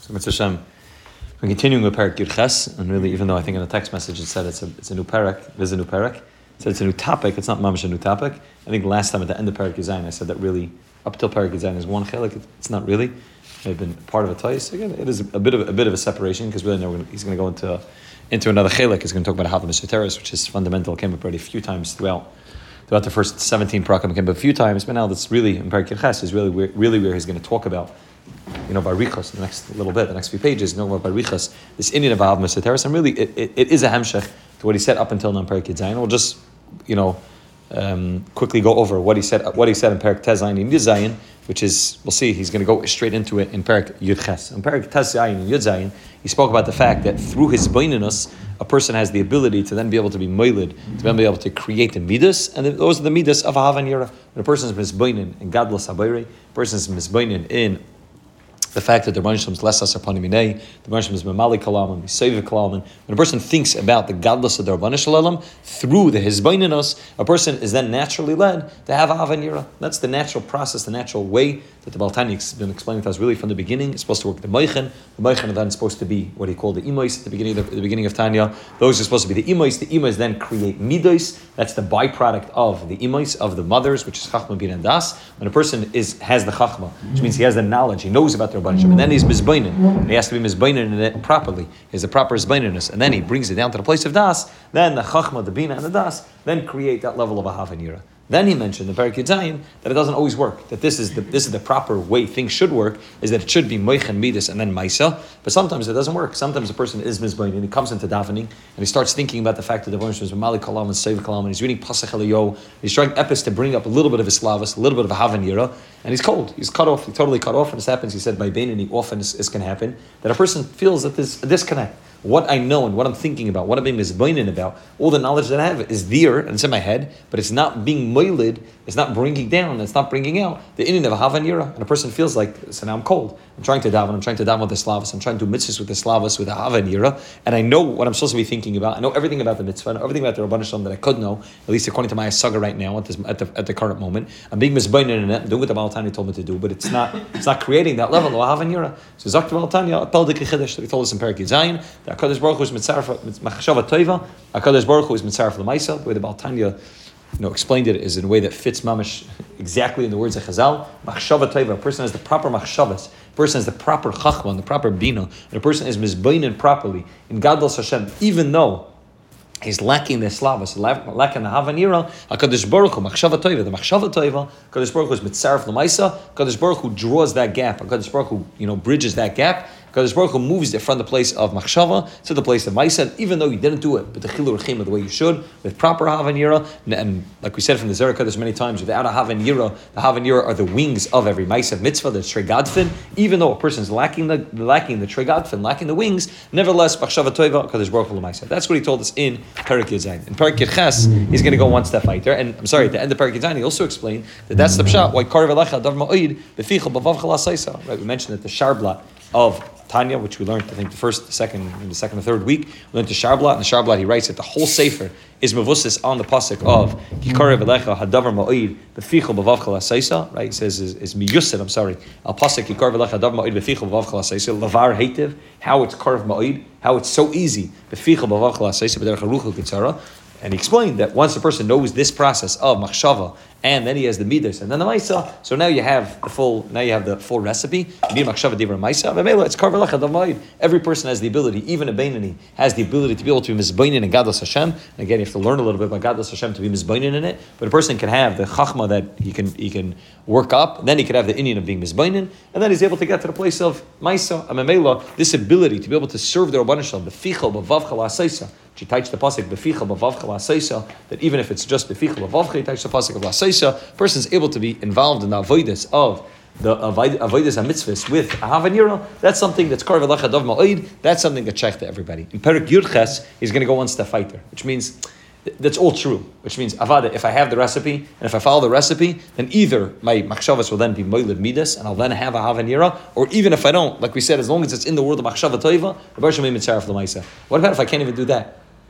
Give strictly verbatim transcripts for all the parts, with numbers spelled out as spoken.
So Mitzvah Hashem, we're continuing with Perek Yud Ches, and really, even though I think in the text message it said it's a it's a new Perek, it is a new Perek, it said it's a new topic, it's not mamash a new topic. I think last time at the end of Perek Yud Zayin I said that really, up till Perek Yud Zayin is one chelik, it's not really. They've been part of a tais. Again, it is a bit of a bit of a separation, because really now he's going to go into into another chelik. He's going to talk about Hava Mesoteres, which is fundamental, came up already a few times throughout throughout the first seventeen parakim, came up a few times, but now that's really, in Perek Yud Ches, is really where, really where he's going to talk about, you know, Barichas, the next little bit, the next few pages, you know, about Barichas, this Indian of Hava Mesoteres, and really it, it, it is a hemshech to what he said up until now in Perek Yud Zayin. We'll just, you know, um, quickly go over what he said what he said in Perek Tez Zayin and Yud Zayin, which is, we'll see, he's going to go straight into it in Perek Yud Ches. In Perek Tez Zayin and Yud Zayin, he spoke about the fact that through his baininus, a person has the ability to then be able to be moiled, to then be able to create the midas, and those are the midas of Hava and Yira. When a person is misbainin in Gadlus Habayri, a person is misbainin in the fact that the Rebbeinu Shalom is less asar panim minei, the Rebbeinu Shalom is memali kalam, misayve kalam. When a person thinks about the godless of the Rebbeinu Shalom through the hizbaininus, a person is then naturally led to have Hava and Yira. That's the natural process, the natural way that the Baal Tanya has been explaining to us really from the beginning. It's supposed to work the moichen. The moichen are then supposed to be what he called the imois at the beginning of the, the beginning of Tanya. Those are supposed to be the imois. The imois then create midos. That's the byproduct of the imois, of the mothers, which is chachma bin and das. When a person is has the chachma, which means he has the knowledge, he knows about the Rebbeinu Shalom, and then he's mizbainin, and he has to be mizbainin in it properly. He has the proper mizbaininess, and then he brings it down to the place of das. Then the chachma, the bina, and the das then create that level of a Hava and Yira. Then he mentioned in Perek Yud Zayin that it doesn't always work. That this is the this is the proper way things should work, is that it should be moichen midas and then maisa. But sometimes it doesn't work. Sometimes a person is mizbayin and he comes into davening and he starts thinking about the fact that the Rebbeinu Shalom is mali kalam and save kalam, and he's reading pasach eliyo. He's trying epis to bring up a little bit of his slavas, a little bit of a Hava and Yira, and he's cold. He's cut off. He's totally cut off. And this happens. He said by Bainani often this can happen, that a person feels that there's a disconnect. What I know and what I'm thinking about, what I'm being mizbainin about, all the knowledge that I have is there and it's in my head, but it's not being moiled, it's not bringing down, it's not bringing out the inyan of a Hava and Yira. And a person feels like, so now I'm cold. I'm trying to daven, I'm trying to daven with the slavas, I'm trying to do mitzvahs with the slavas, with the Hava and Yira, and I know what I'm supposed to be thinking about. I know everything about the mitzvah, I know everything about the Rebbeinu Shalom that I could know, at least according to my saga right now, at, this, at, the, at the current moment. I'm being mizbainin in it, I'm doing what the Baal Tanya told me to do, but it's not it's not creating that level of Hava and Yira. So Zakt Baal Tanya, Apel Dikei Chiddush, that he told us in Perek Yud Zayin, that HaKadosh Baruch Hu is mitzvah machshava toiva. HaKadosh Baruch Hu is mitzaref l'maisa. The way the Baal Tanya, you know, explained it is in a way that fits mamish exactly in the words of Chazal. Machshava toiva. A person has the proper machshavas. A person has the proper chachma and the proper bina. And a person is mizbainin properly in Gadol Hashem, even though he's lacking the slavas, lacking the Hava and Yira. HaKadosh Baruch Hu, machshava toiva. The machshava toiva, HaKadosh Baruch Hu is mitzaref l'maisa. HaKadosh Baruch Hu draws that gap. HaKadosh Baruch Hu, you know, bridges that gap. HaKadosh Baruch Hu moves it from the place of machshava to the place of maisa, even though you didn't do it, but the chilur chema the way you should, with proper Hava and Yira, and, and like we said from the Zohar Kodesh many times, without a Hava and Yira, the Hava and Yira are the wings of every maisa mitzvah, the tregadfin. Even though a person is lacking the lacking the tregadfin, lacking the wings, nevertheless machshava toiva, HaKadosh Baruch Hu l'maisa. That's what he told us in Perek Yud Zayin. In Perek Yud Ches, he's going to go one step further, and I'm sorry, at the end of Perek Yud Zayin, he also explained that that's the pshat why karev elecha davar ma'od befichel bavav chalasaisa. Right, we mentioned that the sharblat of Tanya, which we learned, I think, the first, the second, the second or third week, we learned the Sharblat, and the Sharblat, he writes that the whole Sefer is mevussis on the pasuk of Kikarev Elecha Hadavar Ma'od Befichel Bavav Chalasaisa. Right, he says is, is miyusid. I'm sorry. Al pasuk Kikarev Elecha Hadavar Ma'od Befichel Bavav Chalasaisa. Lavar Heitiv. How it's Karev Ma'od. How it's so easy. Befichel Bavav Chalasaisa. B'derech haruchu kitzara. And he explained that once a person knows this process of machshava, and then he has the midas, and then the maisa, so now you have the full, now you have the full recipe. Machshava divrei maisa. It's karvelacha davayd. Every person has the ability, even a beinani has the ability to be able to be mizbainin in Gadol Hashem. And again, you have to learn a little bit about Gadol Hashem to be mizbainin in it. But a person can have the chachma that he can he can work up, and then he can have the inyan of being mizbainin, and then he's able to get to the place of maisa, amemela, this ability to be able to serve the Rebbeinu Shalom, the fichel bavav chalasaisa. She touched the pasuk befichel bavav chalasaisa, that even if it's just befichel bavav, she touched the pasuk of lasaisa. Person is able to be involved in the avodas of the avodas hamitzvahs with Hava and Yira. That's something that's karev elecha davar ma'od. That's something that checked to everybody. In Perek Yud Ches, he's going to go one step further, which means that's all true. Which means avada, if I have the recipe and if I follow the recipe, then either my machshavas will then be moiled midas and I'll then have a Hava and Yira, or even if I don't, like we said, as long as it's in the world of machshava toiva, the Baruch Shem mitzaref l'maisa. What about if I can't even do that?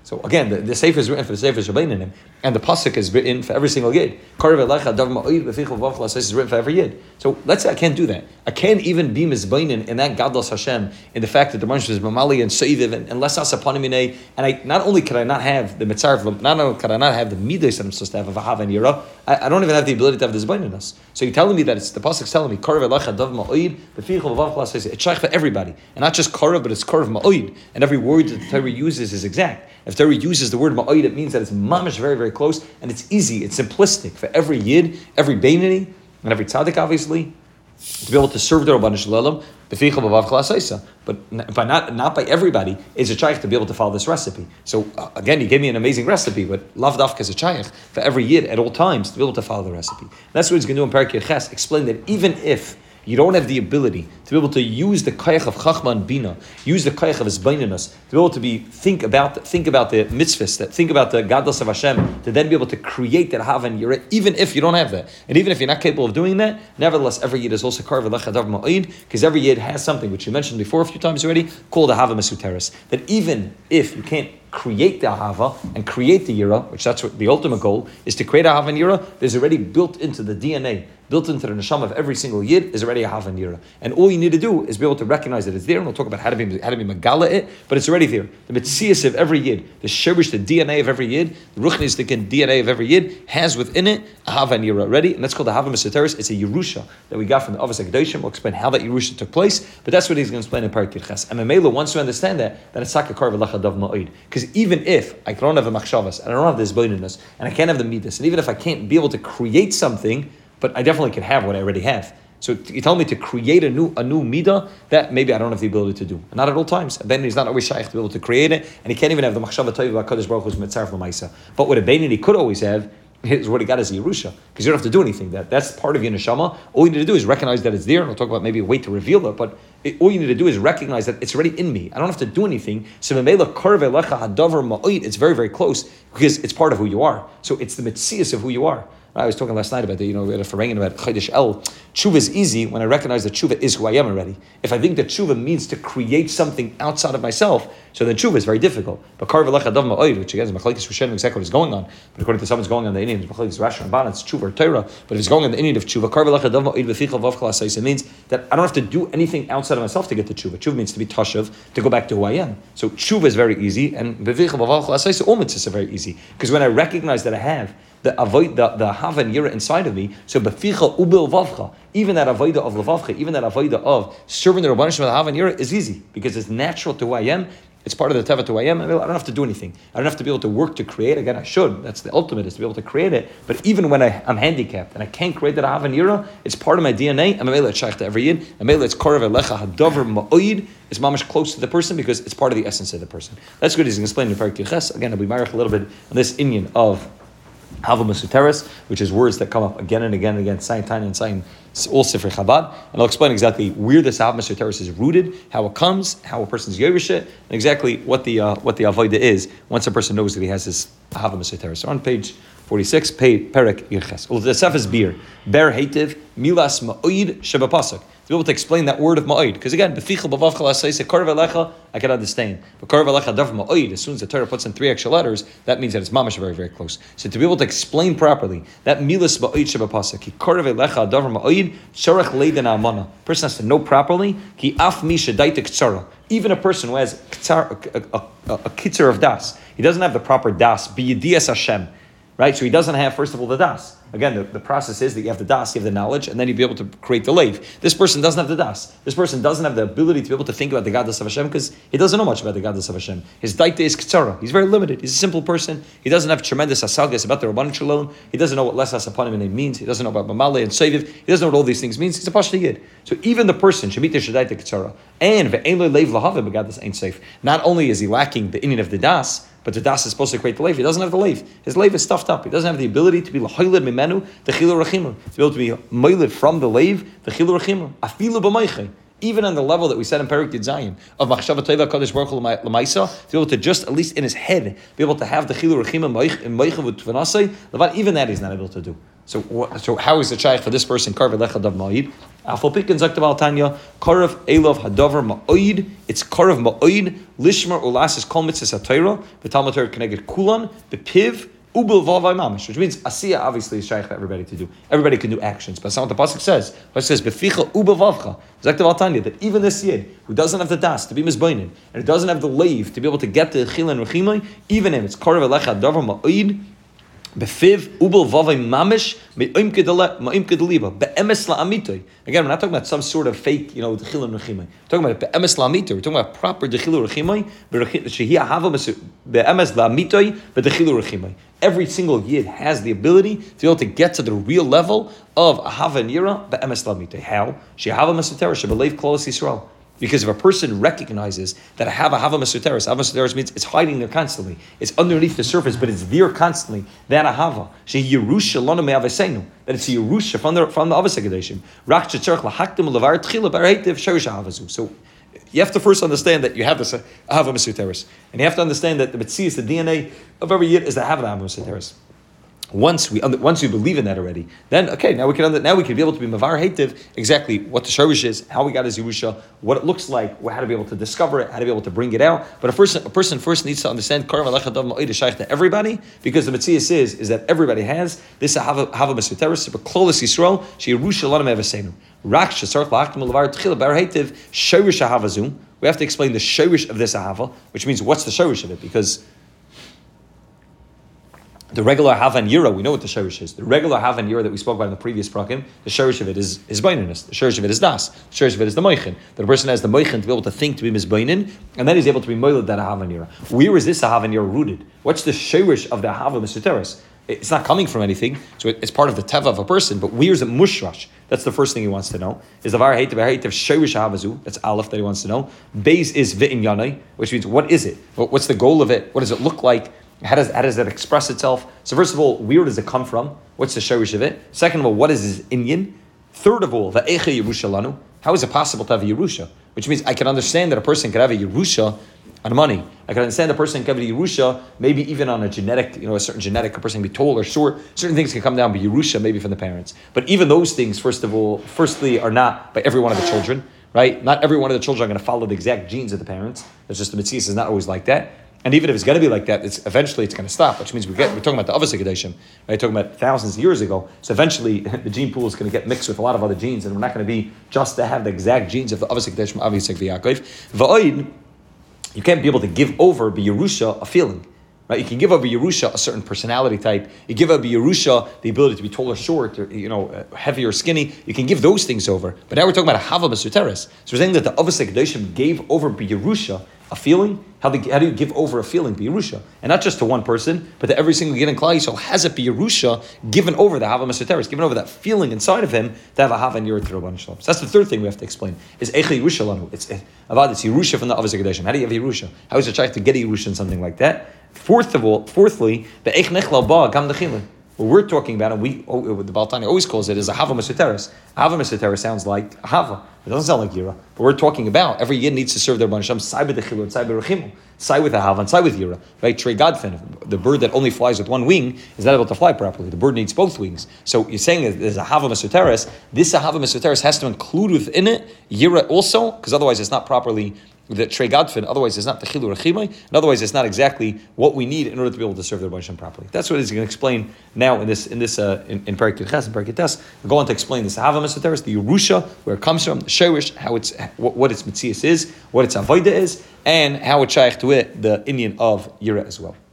So again, the, the Sefer is written for the Sefer Shabbanim, and the Pasuk is written for every single Yid. Karev Elecha Dav Ma'od B'fichel Vavchla is written for every Yid. So let's say I can't do that. I can't even be Mizbainin in that Gadlos Hashem, in the fact that the Marsh is Mamali and Seiviv and, and Less Asapanimine, and I not only could I not have the Mitzarv, not only could I not have the Midas that I'm supposed to have of Ahav and Yira, I, I don't even have the ability to have this Baininus. So you're telling me that it's the Pasuk's telling me Karev Elecha Dav Ma'od B'fichel Vavchla says it's shaykh for everybody, and not just Karev, but it's Karev Ma'od, and every word that the Torah uses is exact. If Torah uses the word ma'od, it means that it's mamish very, very close, and it's easy, it's simplistic for every yid, every beinani, and every tzaddik, obviously, to be able to serve the Rabban Shalom, but by not not by everybody is a shaykh to be able to follow this recipe. So uh, again, he gave me an amazing recipe, but lav dafka is a shaykh for every yid at all times to be able to follow the recipe. That's what he's going to do in Perek Ches, explain that even if you don't have the ability to be able to use the koyach of chachma and bina, use the koyach of his baininus, to be able to be think about the, think about the mitzvahs, that think about the gadlus of Hashem, to then be able to create that hav and yireh, even if you don't have that, and even if you're not capable of doing that, nevertheless, every yid is also karv lecha dav ma'id, because every yid has something which you mentioned before a few times already, called a hava mesuteres. That even if you can't create the ahava and create the yira, which that's what the ultimate goal is, to create a ahava and yira, there's already built into the D N A, built into the neshama of every single yid is already a ahava and yira. And all you need to do is be able to recognize that it's there, and we'll talk about how to be how to be magala it, but it's already there. The mitzias of every yid, the shirish, the D N A of every yid, the ruchnis, the D N A of every yid has within it a ahava and yira already, and that's called the ahava mesuteres. It's a yerusha that we got from the Avos HaKadoshim. We'll explain how that yerusha took place, but that's what he's going to explain in Perek Ches. And Mamela, once you understand that, then it's taka karv lecha dav ma'od. Because even if I don't have a machshavas, and I don't have this baininus, and I can't have the midas, and even if I can't be able to create something, but I definitely can have what I already have. So you tell me to create a new a new midah, that maybe I don't have the ability to do. Not at all times. Then he's not always shaykh to be able to create it, and he can't even have the machshava toiv HaKadosh Baruch Hu's mitzaref l'maisa. But what a beinani he could always have is what he got as a Yerusha, because you don't have to do anything. That That's part of your neshama. All you need to do is recognize that it's there, and we'll talk about maybe a way to reveal it, but it, all you need to do is recognize that it's already in me. I don't have to do anything. So it's very, very close, because it's part of who you are. So it's the mitzias of who you are. I was talking last night about the, you know, we had a farangin about Chodesh El. Tshuva is easy when I recognize that tshuva is who I am already. If I think that tshuva means to create something outside of myself, so then tshuva is very difficult. But Karv Lecha Dav Ma'od, which again is Machlekes Rishonim, exactly what is going on. But according to someone's going on the Indian, it's Machlekes Rashi and Ramban, it's tshuva or Torah. But if it's going on the Indian of tshuva, Karv Lecha Dav Ma'od v'fichal vavchal asayis, it means that I don't have to do anything outside of myself to get to tshuva. Tshuva means to be tashav, to go back to who I am. So tshuva is very easy, and v'fichal vavchal asayis, all mitzvahs are very easy. Because when I recognize that I have the avoid the the hav and yira inside of me, so beficha ubil vavcha, even that avoida of levavcha, even that avoida of serving the Rabbanim with hav and yira is easy, because it's natural to who I am. It's part of the teva to who I am. I don't have to do anything. I don't have to be able to work to create. Again, I should. That's the ultimate, is to be able to create it. But even when I, I'm handicapped and I can't create that hav and yira, it's part of my D N A. I'm a shaykh to every yid. I'm a it's korav elecha hadavar ma'oid. It's mamish close to the person because it's part of the essence of the person. That's good. He's going to explain in Perek Ches. Again, I'll be marich a little bit on this inyan of Hava Mesuteres, which is words that come up again and again and again, Sayin Tanya and Sayin, all Sefer Chabad, and I'll explain exactly where this Hava Mesuteres is rooted, how it comes, how a person's Yerush it, and exactly what the uh, what the Avodah is once a person knows that he has this Hava Mesuteres. So on page forty-six, Perek Yirches. Well, the Sef is beer, ber hativ milas ma'oid shebapasuk. To be able to explain that word of ma'oid, because again, befichel bavavchal asayis karv elecha, I can understand. But karv elecha dav ma'oid, as soon as the Torah puts in three extra letters, that means that it's mamash very, very close. So to be able to explain properly that milas ma'oid shebapasuk, ki karv elecha dav ma'oid shorach leiden amana. Person has to know properly. Ki af mi shedaita ktsara. Even a person who has ktsar, a, a, a, a kitzer of das, he doesn't have the proper das. B'yedias Hashem. Right, so he doesn't have, first of all, the das. Again, the, the process is that you have the das, you have the knowledge, and then you'll be able to create the lave. This person doesn't have the das. This person doesn't have the ability to be able to think about the Gaddas of Hashem because he doesn't know much about the Gaddas of Hashem. His daita is ktsara. He's very limited. He's a simple person. He doesn't have tremendous asagas about the Rabbanan Shalom. He doesn't know what lesas upon him means. He doesn't know about mamale and seiviv. He doesn't know what all these things means. He's a pashta yid. So even the person should meet the shadaita ktsara. And ve'en lo leiv lahavim begaddas ain't safe. Not only is he lacking the inyan of the das, but the das is supposed to create the lave. He doesn't have the lave. His lave is stuffed up. He doesn't have the ability to be l'hoyled mimenu, the chilu rachimu, to be able to be moyled from the lave, the chilu rachimu, afilu b'maiche. Even on the level that we said in Perek Yud Zayin of machshava tova kadosh baruch hu l'maisa, to be able to just at least in his head be able to have the chilu rachimu and maiche v'tvanasei, even that he's not able to do. So, so how is the shaykh for this person? Karv lecha dav ma'id. Afalpikin zaktaval Tanya, Karav Elov Hadavar Ma'oid, it's Karav Ma'oid, Lishmar Ulasis Kol Mitzvahs HaTorah, V'Talmud Torah Keneged Kulan, B'Piv, Ubel Vavai Mamish, which means Asiya obviously is shaykh for everybody to do. Everybody can do actions. But that's not what the pasuk says. It says Beficha Ubel Vavcha. Zaktav Tanya, that even this yid who doesn't have the das to be mizbainin and who doesn't have the lave to be able to get the chila and rechimai, even him, it's Karav Elecha Davar Ma'oid. Befiv ubel vavay mamish me'im kedale ma'im kedaliba be'emes la'amitoy. Again, we're not talking about some sort of fake, you know, dechilur rechimai. We're talking about be'emes la'amitoy. We're talking about proper dechilur rechimai. Shehi ahava be'emes la'amitoy be'dechilur rechimai. Every single yid has the ability to be able to get to the real level of ahava and yira be'emes la'amitoy. How? She ahava mesutera shebelev klolos Yisrael. Because if a person recognizes that I have a hava mesuteris, hava mesuteris means it's hiding there constantly. It's underneath the surface, but it's there constantly. That a hava, she yerusha lana me'avesenu. That it's a yerusha from the from the avos hagedashim. Rach shetzarich lahaktim levar tchila baraytev sherish havazu. So you have to first understand that you have this hava mesuteris, and you have to understand that the mitzias, the D N A of every yid, is the hava mesuteris. Once we once we believe in that already, then okay, now we can now we can be able to be mavar hativ exactly what the shorish is, how we got his yerusha, what it looks like, how to be able to discover it, how to be able to bring it out. But a person a person first needs to understand karav alecha dav ma'od shaykh to everybody, because the mitzias is is that everybody has this hava hava mesuteris but klolos Yisrael she yerusha lana me'avasenu rak shesarch la'achtim levar tchila bar hativ shorish havazu. We have to explain the shorish of this ahava, which means what's the shorish of it, because the regular Hava and Yira, we know what the Sherish is. The regular Hava and Yira that we spoke about in the previous prakim, the Sherish of it is is Baininus. The Sherish of it is Das. The Sherish of it is the Moichin. That a person has the Moichin to be able to think to be Mizbainin, and then he's able to be Moiled that Hava and Yira. Where is this Hava and Yira rooted? What's the Sherish of the Hava Mesuteris? It's not coming from anything, so it's part of the Teva of a person, but where's it Mushrash? That's the first thing he wants to know. Is the Var Hatev Hatev Sherish Havazu? That's Aleph that he wants to know. Beis is V'in Yanai, which means what is it? What's the goal of it? What does it look like? How does, how does that express itself? So first of all, where does it come from? What's the shorish of it? Second of all, what is his Inyan? Third of all, the Eicha Yerusha Lanu. How is it possible to have a Yerusha? Which means I can understand that a person can have a Yerusha on money. I can understand a person can have a Yerusha, maybe even on a genetic, you know, a certain genetic, a person can be tall or short. Certain things can come down by Yerusha, maybe from the parents. But even those things, first of all, firstly, are not by every one of the children, right? Not every one of the children are going to follow the exact genes of the parents. It's just the Mitzvah is not always like that. And even if it's going to be like that, it's eventually it's going to stop, which means we get, we're talking about the Avos HaKadoshim, right? We're talking about thousands of years ago. So eventually the gene pool is going to get mixed with a lot of other genes, and we're not going to be just to have the exact genes of the Avos HaKadoshim, obviously Yaakov. V'oid, you can't be able to give over by Yerusha a feeling, right? You can give over Yerusha a certain personality type. You give over Yerusha the ability to be tall or short, or, you know, uh, heavy or skinny. You can give those things over. But now we're talking about a Hava Mesuteris. So we're saying that the Avos HaKadoshim gave over by Yerusha a feeling. How, they, how do you give over a feeling by Yerusha? And not just to one person, but to every single Yid in Klal Yisrael has it by Yerusha, given over the Hava Mesuteris, given over that feeling inside of him to have a Hava and Yerusha Rabban Shalom. So that's the third thing we have to explain. Is Eicha Yerusha Lanu. It's about it's Yerusha from the Avos HaKadoshim. How do you have Yerusha? How is it trying to get a Yerusha in something like that? Fourth of all, fourthly, the Eich Nechlal Ba Gam Dechilin. What we're talking about, and we oh, the Baal Tanya always calls it, is a Hava Mesuteris. Hava Mesuteris sounds like a Hava. It doesn't sound like Yira. But we're talking about every Yid needs to serve their Banasham, Sai with the Chilur, Sai with Rechimu, Sai with a Hava, and Sai with Yira. Right? Trey Godfin, the bird that only flies with one wing, is not able to fly properly. The bird needs both wings. So you're saying that there's a Hava Mesuteris. This Hava Mesuteris has to include within it Yira also, because otherwise it's not properly the Trey Godfin, otherwise it's not the Chilur Rechimai, and otherwise it's not exactly what we need in order to be able to serve the Rebbe Hashem properly. That's what he's going to explain now in this in this uh, in, in Perek Ches and Perek Tes. We're going to explain this Hava Mesuteris, the Yerusha, where it comes from, the Sherish, how it's what, what its Metzias is, what its Avodah is, and how it's shaykh to it, the Inyan of Yira as well.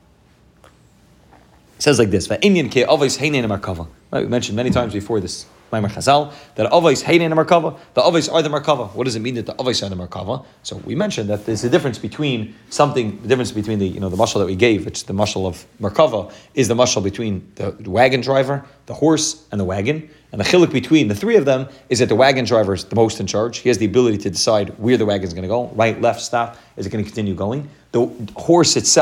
It says like this: Inyan ke avos heinen markava. Right, we mentioned many times before this. Maimar Chazal, that avos heinen markava, the avos are the markava. What does it mean that the avos are the markava? So we mentioned that there's a difference between something, the difference between the, you know, the mashal that we gave, which the mashal of markava is the mashal between the wagon driver, the horse, and the wagon. And the chiluk between the three of them is that the wagon driver is the most in charge. He has the ability to decide where the wagon is going to go, right, left, stop. Is it going to continue going? The horse itself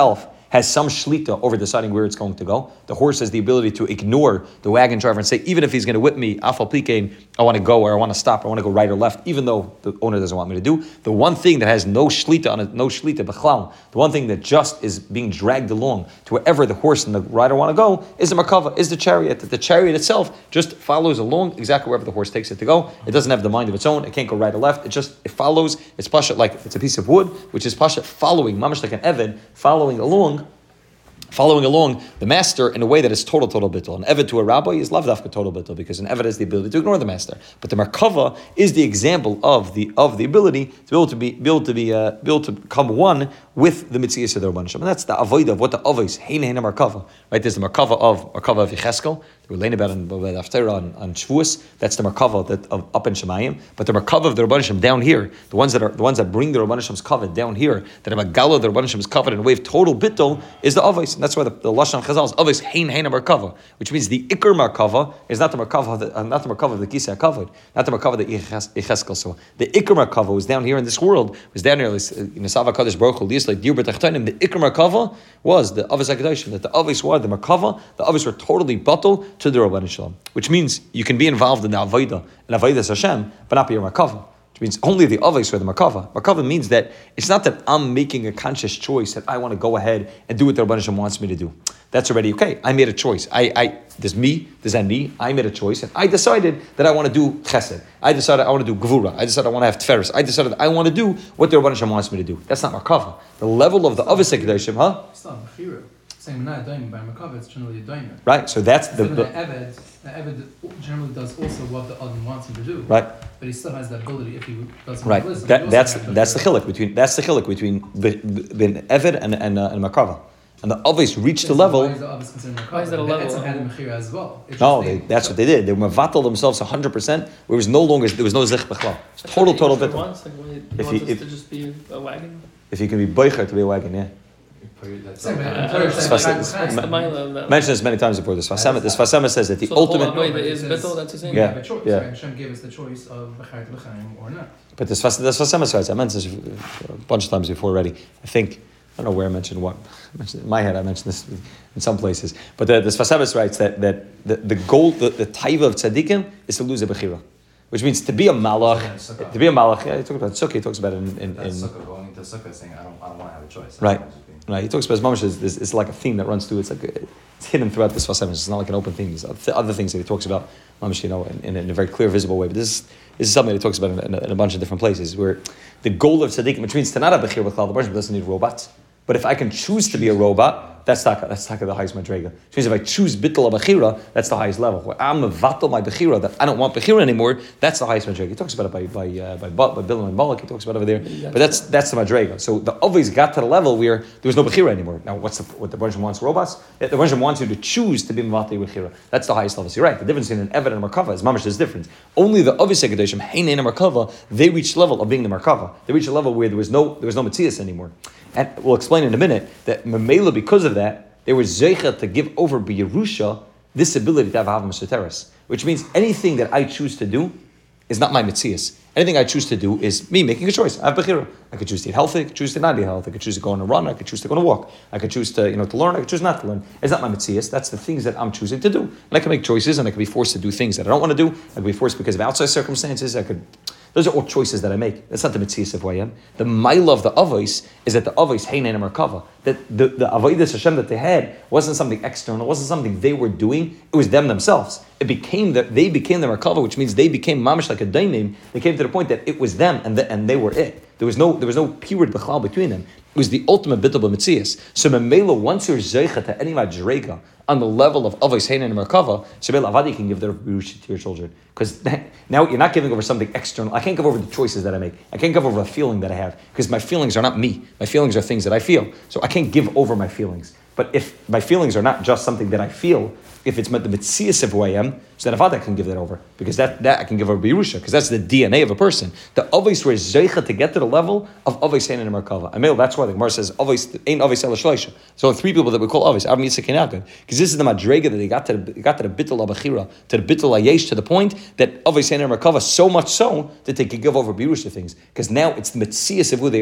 has some shlita over deciding where it's going to go. The horse has the ability to ignore the wagon driver and say, even if he's going to whip me, afal pikein, I want to go or I want to stop, or I want to go right or left, even though the owner doesn't want me to do. The one thing that has no shlita on it, no shlita b'chlal, the one thing that just is being dragged along to wherever the horse and the rider want to go is the merkava, is the chariot. That the chariot itself just follows along exactly wherever the horse takes it to go. It doesn't have the mind of its own. It can't go right or left. It just it follows. It's pasha like it's a piece of wood, which is pasha following, mamash like an eved, following along. Following along the master in a way that is total, total bittul. An eved to a rabbi is lav dafka total bittul because an eved has the ability to ignore the master. But the merkava is the example of the of the ability to be able to be, be able to be uh, be able to become one with the mitzias of the Rabban Shem. And that's the avodah of what the avos hein hein merkava. Right? There's the merkava of merkava of Yecheskel. We're learning about in Haftarah on, on Shavuos. That's the merkava that of up in Shemayim. But the merkava of the Rabban Shem down here, the ones that are the ones that bring the Rabban Shem's covet down here, that have a gala the Rabban Shem's covet in a way of total bittul, is the avos. And that's why the, the Lashon Chazal is avos hein hein merkava, which means the ikar merkava is not the merkava, the, uh, not the merkava of the Kisei HaKavod, not the merkava that Yecheskel saw. The ikar merkava was down here in this world, was down here in Nesava Kadosh Baruch Hu, like Dir B'Tachtonim. The ikar merkava was the avos HaKadoshim, that the avos were the merkava, the avos were totally batal to the Rabban Shalom. Which means you can be involved in the avodah and avodas Hashem, but not be your merkava. Which means only the avos are the merkava. Merkava means that it's not that I'm making a conscious choice that I want to go ahead and do what the Rabban Hashem wants me to do. That's already okay. I made a choice. I, I, there's me, there's me. I made a choice, and I decided that I want to do chesed. I decided I want to do gevura. I decided I want to have tferes. I decided I want to do what the Rabban Hashem wants me to do. That's not merkava. The level of the avos HaKadoshim, huh? It's not mechira. Saying not a daimon by merkava, it's generally a daimon. Right. So that's the. the, the eved, the eved generally does also what the adam wants him to do. Right. But he still has the ability if he doesn't. Right. Listen, That, that's that's the chiluk between that's the chiluk between ben eved and and uh, and merkava. And the avos reached the level. Why is the avos considered merkava? Why is that a level? It's a mechira as well. It's No, they, they, that's what they did. They mevatel themselves one hundred percent. Where there was no longer there was no zich b'chlal. Total, total bit. bittul. Wants, like, he If wants he- us if- to just be a wagon. If you can be boicher to be a wagon, yeah. Same, but Uh, Torah it's says fast- it's it's- What's the mile of that? Mentioned this many times before. This Fasema, this Fasema says that the So the whole ultimate. avodah is bittul, that's his name? Yeah. have a choice. yeah. Right? Hashem gave us the choice of b'chayt l'chaim or not. But this Fas- this Fasema says I mentioned this a bunch of times before already. I think I don't know where I mentioned what. I mentioned, in my head, I mentioned this in some places. But the, this Fasema writes that that the, the goal, the, the taiva of tzaddikim is to lose a bechira. Which means to be a malach, to be a malach. Yeah, he talks about sukkah. He talks about it in, in, That's in sukkah, going into sukkah saying, I don't, I don't want to have a choice. right, right. He talks about his mamash. It's, it's like a theme that runs through. It's like a, it's hidden throughout this Fasem. It's not like an open theme. There's other things that he talks about, mamash, you know, in, in, in a very clear, visible way. But this, this is something that he talks about in, in, a, in a bunch of different places, where the goal of tzaddikim, which means to not have bechir b'chlal, the person doesn't need robots. But if I can choose to be a robot, that's taka, that's taka the highest madrega. Which means if I choose bittul bechira, that's the highest level. Where I'm a vatal my bechira, that I don't want bechira anymore, that's the highest madrega. He talks about it by by uh, by, by Bilam and Balak. He talks about it over there. But that's that's the madrega. So the always got to the level where there was no bechira anymore. Now what's the, what the Rebbe wants robots? The Rebbe wants you to choose to be vatal bechira. That's the highest level. So you're right. The difference in an eved and a merkava is mamash is different. Only the avos HaKadoshim hein and merkava, they reach the level of being the merkava. They reach a level where there was no there was no metzias anymore. And we'll explain in a minute that Memela, because of that, they were zeicha to give over b'Yerusha this ability to have Havim Soteres, which means anything that I choose to do is not my mitzias. Anything I choose to do is me making a choice. I have bechira. I could choose to eat healthy. I could choose to not eat healthy. I could choose to go on a run. I could choose to go on a walk. I could choose to you know to learn. I could choose not to learn. It's not my mitzias. That's the things that I'm choosing to do. And I can make choices, and I can be forced to do things that I don't want to do. I can be forced because of outside circumstances. I could. Those are all choices that I make. That's not the mitzias of who I am. The mile of the avos is that the avos heinen and merkava. That the, the avodas Hashem that they had wasn't something external, wasn't something they were doing. It was them themselves. It became that they became the merkava, which means they became mamish like a dainim. They came to the point that it was them and the, and they were it. There was no there was no period b'chlal between them. It was the ultimate bittul b'mitzias. So memela, once you're zeicha to any madrega on the level of avos heinen and merkava, so avadi can give their birusha to your children because now you're not giving over something external. I can't give over the choices that I make. I can't give over a feeling that I have because my feelings are not me. My feelings are things that I feel. So I can't give over my feelings. But if my feelings are not just something that I feel, if it's the mitzias of who I am, so then Avad I can give that over. Because that, that I can give over Birusha, because that's the D N A of a person. The Avos were zeicha to get to the level of Avos Ein and Merkava. Amel, that's why the Gemara says Avos ain't Avos El Shloisha. So three people that we call Avos, Avim Yitzchak and Yaakov. Because this is the Madrega that they got to the got to the Bittul Abachira, to the Bittul Ayesh, to the point that Avos Ein and Merkava, so much so that they could give over Birusha things. Because now it's the mitzias of who they are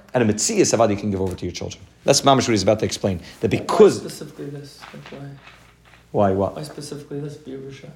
and a mitzias avad you can give over to your children. That's mamash what he's about to explain. That because Why specifically this? Like why? why what? Why specifically this Birusha?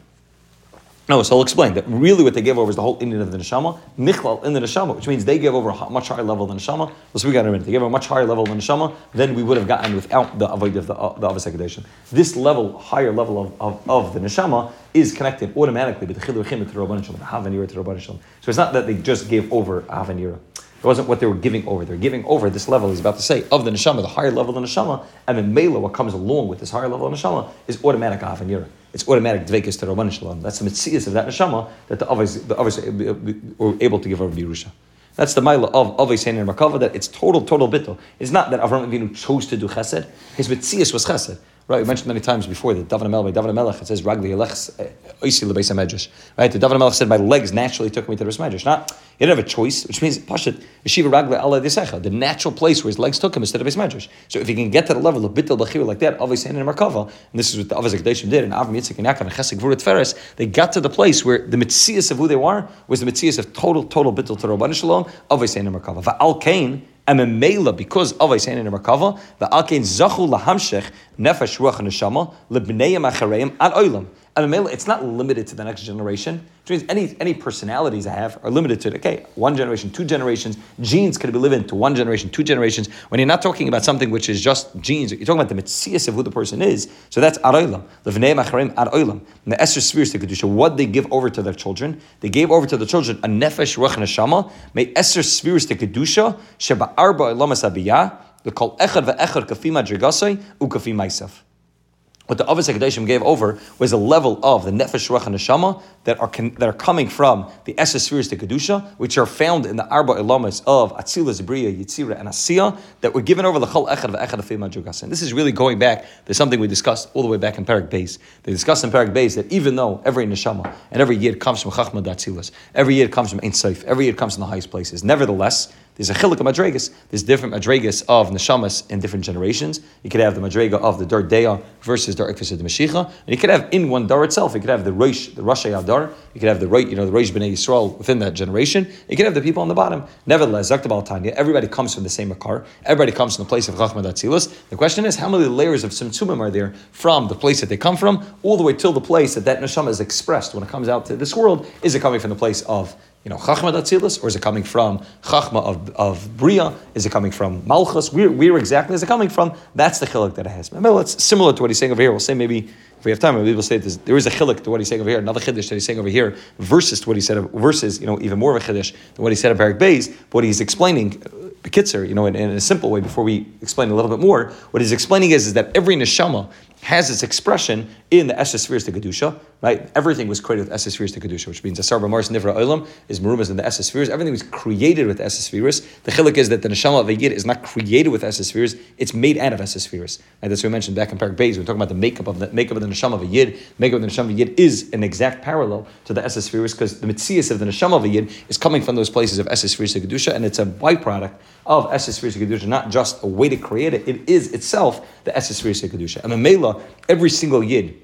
No, so I'll explain that really what they gave over is the whole Indian of the neshama, nichlal in the neshama, which means they gave over a much higher level than neshama. Well, so we got in a minute. They gave over a much higher level than neshama than we would have gotten without the avoid of the uh, the avos hekadeshim. This level, higher level of, of, of the neshama, is connected automatically with the chilur chimut to Rabban Shalom, the havanira to Rabban Shalom. So it's not that they just gave over havanira. It wasn't what they were giving over. They're giving over this level, he's about to say, of the neshama, the higher level of the neshama, and then mela, what comes along with this higher level of neshama, is automatic havanira. It's automatic dvekis to Rabban Shalom. That's the mitzias of that neshama that the others the others were able to give over birusha. That's the mila of Avos Ein and Merkava, that it's total, total bittul. It's not that Avram Avinu chose to do chesed. His mitzias was chesed. Right, we mentioned many times before that David HaMelech, by David HaMelech, it says, Ragli Yelechs Oisi Lebeis HaMedrash. Right, the David HaMelech said, my legs naturally took me to the Beis Medrash. Not, he didn't have a choice, which means, Pashat, Yeshiva Ragli Ala Desecha, the natural place where his legs took him is to the Beis Medrash. So if he can get to the level of Bittul Bechir like that, Avos Ein and Merkava, and this is what the Avos HaKadoshim did, and Avram Yitzchak and Yaakov and Chesed Gvura Tferes, they got to the place where the mitzias of who they were was the mitzias of total, total Bittul to Rabban Shalom, Avos Ein and Merkava. Va'al Kain, and a mela because of Avos Ein and Merkava, the alkein zachu lahamshech nefesh ruach neshama lebnei machareim ad olam. And a mela, it's not limited to the next generation. Which means any any personalities I have are limited to okay, one generation, two generations. Genes could be living to one generation, two generations. When you're not talking about something which is just genes, you're talking about the mitzias of who the person is. So that's ad olam. Lebnei machareim ad olam. The Esther spheres to kedusha. What they give over to their children, they gave over to the children a nefesh ruach neshama. May Esther spheres to kedusha sheba. Arba lamas abiyah, the kol echad ve'echad kafi madrigasai u kafi ma'isaf. What the Avos HaKadoshim gave over was a level of the nefesh ruach and neshama that are con- that are coming from the Esser spheres to kedusha, which are found in the Arba Elamas of Atzilus, Bria, Yitzira, and Asiya, that were given over the Chol Echad ve'Echad Kafi madrigasai. This is really going back to something we discussed all the way back in Perek Beis. They discussed in Perek Beis that even though every neshama and every yid comes from Chachma Datzilus, every yid comes from Ein Sof, every yid comes from the highest places, nevertheless, there's a chiluk of madregas. There's different madregas of neshamas in different generations. You could have the madrega of the Dar Deya versus Dar Ikvis of the Mashiach. And you could have in one Dar itself, you could have the Rosh, the Rosh Dar. You could have the right, you know, the Rosh Bnei Yisrael within that generation. You could have the people on the bottom. Nevertheless, Zakta Baal Tanya, everybody comes from the same Makar. Everybody comes from the place of Chachma Datzilus. The question is, how many layers of Tzimtzumim are there from the place that they come from, all the way till the place that that neshama is expressed when it comes out to this world? Is it coming from the place of You know, Chachma Datzilus, or is it coming from Chachma of, of Bria? Is it coming from Malchus? Where, where exactly is it coming from? That's the chiluk that it has. Well, it's similar to what he's saying over here. We'll say maybe, if we have time, maybe we'll say this, there is a chiluk to what he's saying over here, another chiddush that he's saying over here, versus to what he said, versus, you know, even more of a chiddush than what he said of Perek Beis. But what he's explaining, Bekitzer, you know, in, in a simple way, before we explain a little bit more, what he's explaining is, is that every neshama has its expression in the Eshes spheres to Kedusha, right? Everything was created with Eshes spheres to Kedusha, which means Asar B'Mars Nivra Olam is Merumas in the Eshes spheres. Everything was created with Eshes spheres. The chiluk is that the neshama of a yid is not created with Eshes spheres; it's made out of Eshes spheres. Right? That's what we mentioned back in Perek Beis. We're talking about the makeup of the makeup of the neshama of a yid. Makeup of the neshama of a yid is an exact parallel to the Eshes spheres because the mitzias of the neshama of a yid is coming from those places of Eshes spheres to Kedusha, and it's a byproduct of Eshes spheres to Kedusha, not just a way to create it. It is itself the Eshes spheres to Kedusha. And the Mela, every single yid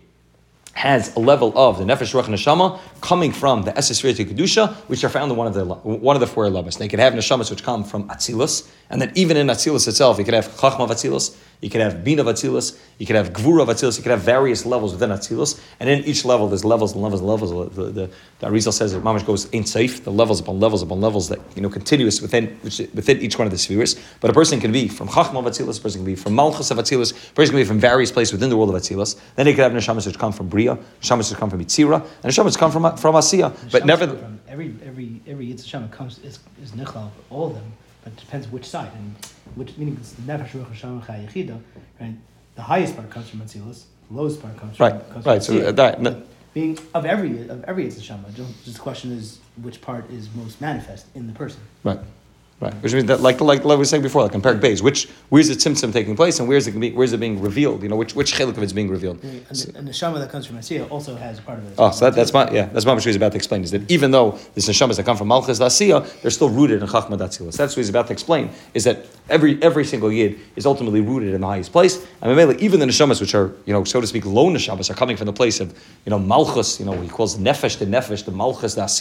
has a level of the Nefesh Ruach Neshama coming from the Esses Spheres to Kedusha, which are found in one of the one of the four levels. They could have neshamas which come from Atzilus, and then even in Atzilus itself, you could have Chachma of Atzilus, you could have Bina of Atzilus, you could have Gvura of Atzilus, you could have various levels within Atzilus, and in each level there's levels and levels and levels. The, the, the Arizal says that Mamash goes Ein Sof, the levels upon levels upon levels that, you know, continuous within which, within each one of the spheres. But a person can be from Chachma of Atzilus, a person can be from Malchus of Atzilus, a person can be from various places within the world of Atzilus. Then you could have neshamas which come from Bria, neshamas which come from Yitzira, and neshamas which come from from Asiya. But never from every every every Yitzhak comes is is nichal all of them, but it depends which side and which meaning it's the nefesh ruach hashem chayechida, right? The highest part comes from Atzilus, the lowest part comes from right, comes right. From So uh, that. No. Being of every of every Yitzhak, just the question is which part is most manifest in the person. Right. Right, which means that, like like, like we were saying before, like in Perek Beis, which where's the tzimtzum taking place, and where's it being where's it being revealed? You know, which which chiluk of it's being revealed. And the, and the neshama that comes from Asiya also has a part of it. Oh, so that, that's my yeah, that's what he's about to explain. Is that even though this neshamas that come from Malchus Asiya, they're still rooted in Chachma Datzilus. That's what he's about to explain. Is that every every single yid is ultimately rooted in the highest place, and even the neshamas which are, you know, so to speak, low neshamas are coming from the place of, you know, Malchus. You know, he calls nefesh the nefesh, the Malchus the Asiya.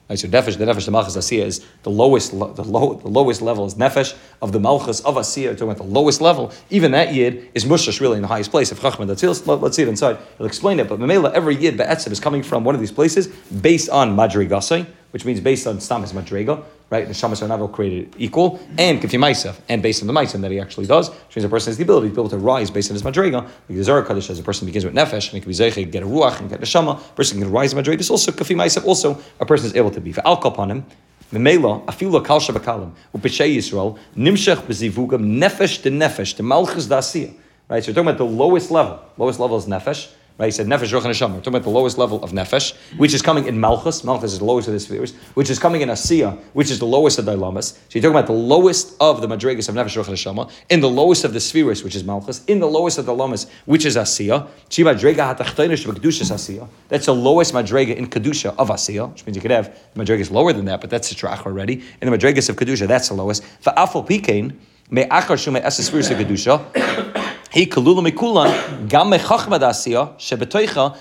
Right, so nefesh, the nefesh, the malchus asiya is the lowest, the low, the lowest level is nefesh of the malchus of asiya. Talking about the lowest level. Even that yid is mushash really in the highest place. If chachma datzilas, let's see it inside. He'll explain it. But memela, every yid be'etzim is coming from one of these places based on madrigasai, which means based on stamis madriga. Right, the shamas are not all created equal, and kafim ma'asav, and based on the ma'asim that he actually does, which means a person has the ability to be able to rise based on his madriga. Like the Zohar Kaddish, as a person begins with nefesh, and he can be zeiche, get a ruach, and get a shama. A person can rise in madriga. This also kafim ma'asav. Also, a person is able to be. For al upon him, memela afilo kal shabakalim upeshay Yisrael nimshach bezivugam nefesh de nefesh de malchus dasiya. Right, so we're talking about the lowest level. Lowest level is nefesh. Right, he said nefesh roch neshama. We're talking about the lowest level of nefesh, which is coming in malchus. Malchus is the lowest of the spheres, which is coming in asiya, which is the lowest of the ilamas. So you're talking about the lowest of the madrigas of nefesh roch neshama, in the lowest of the spheres, which is malchus, in the lowest of the ilamas, which is asiya. Chi madriga hatachtoinish v'kedusha asiya. That's the lowest madriga in kedusha of asiya, which means you could have the madrigas lower than that, but that's sitra already. In the madrigas of kedusha, that's the lowest. Va'afal pikein me'achar shumei esas spheres of kedusha. He kalula mikulan gam mechachma dasiya shebetoicha